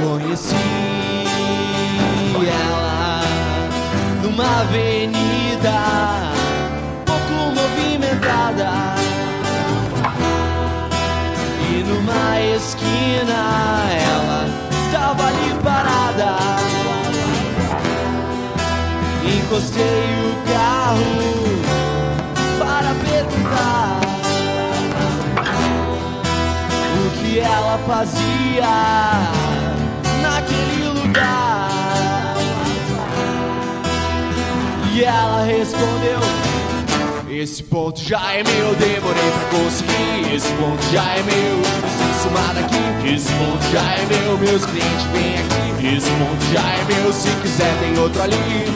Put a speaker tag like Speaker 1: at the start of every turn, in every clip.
Speaker 1: Conheci ela numa avenida pouco movimentada, e numa esquina ela estava ali parada. Encostei o carro para perguntar o que ela fazia naquele lugar, e ela respondeu: esse ponto já é meu, demorei pra conseguir. Esse ponto já é meu, preciso sumar daqui. Esse ponto já é meu, meus clientes vêm aqui. Esse ponto já é meu, se quiser tem outro ali.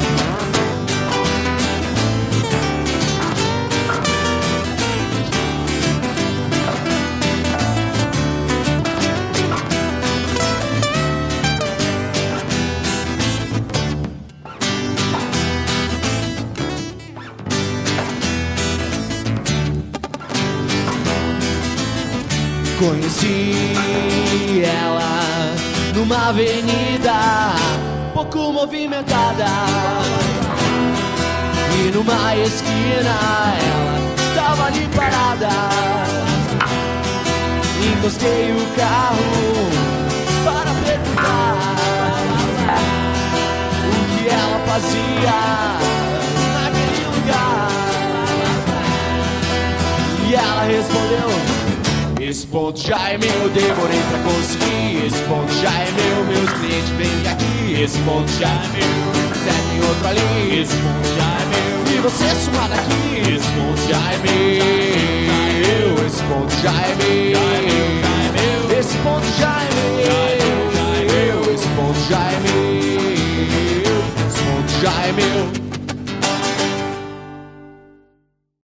Speaker 1: Conheci ela numa avenida pouco movimentada, e numa esquina ela estava ali parada. Encostei o carro para perguntar o que ela fazia naquele lugar, e ela respondeu: esse ponto já é meu, demorei pra conseguir. Esse ponto já é meu, meus clientes vêm aqui. Esse ponto já é meu, quiser tem outro ali. Esse ponto já é meu, e você sumar daqui. Esse ponto já é meu, esse ponto já é meu. Esse ponto já é meu, esse ponto já é meu. Esse ponto já é meu.